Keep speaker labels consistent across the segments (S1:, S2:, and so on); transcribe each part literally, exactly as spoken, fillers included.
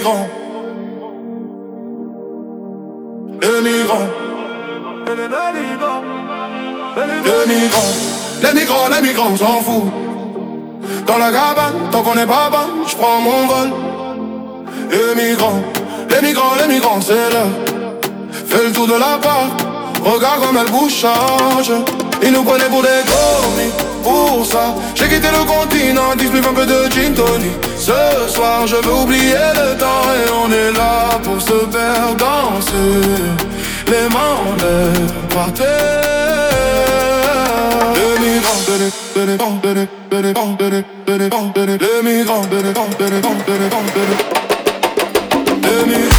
S1: migrants. Les migrants. Les migrants. Les migrants, les migrants, on s'en fout. Dans la cabane, tant qu'on est pas bas, j'prends mon vol. Les migrants, les migrants, les migrants, c'est l'heure. Fais le tour de la part, regarde comme elle bouge, change. Ils nous prenaient pour des commis, pour ça j'ai quitté le continent, dis-lui un peu de gin tonic. Ce soir je veux oublier le temps et on est là pour se faire danser. Les mains en l'air, par terre. Les migrants, les migrants, les migrants, les migrants, les migrants, les migrants, les migrants, les migrants, les migrants.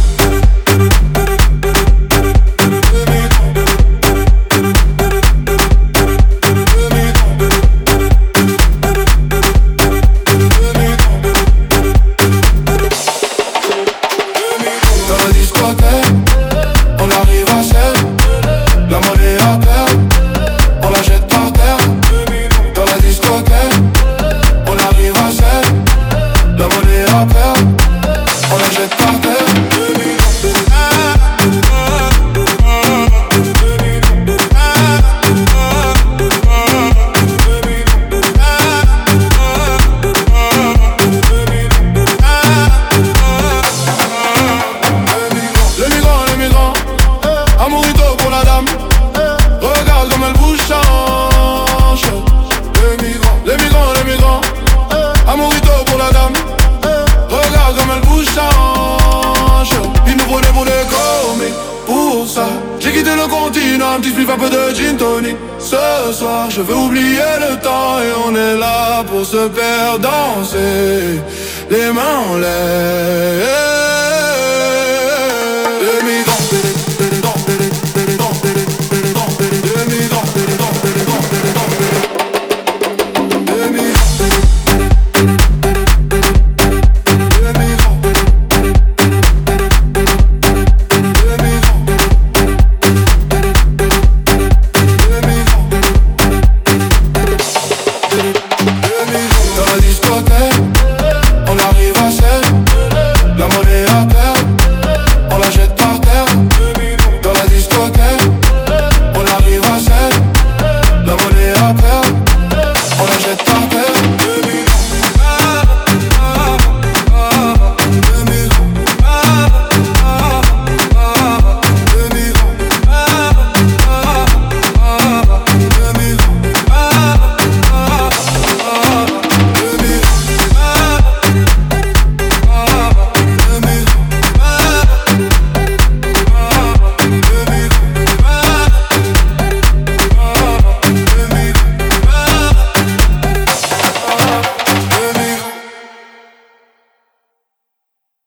S1: Je veux oublier le temps et on est là pour se faire danser. Les mains en l'air.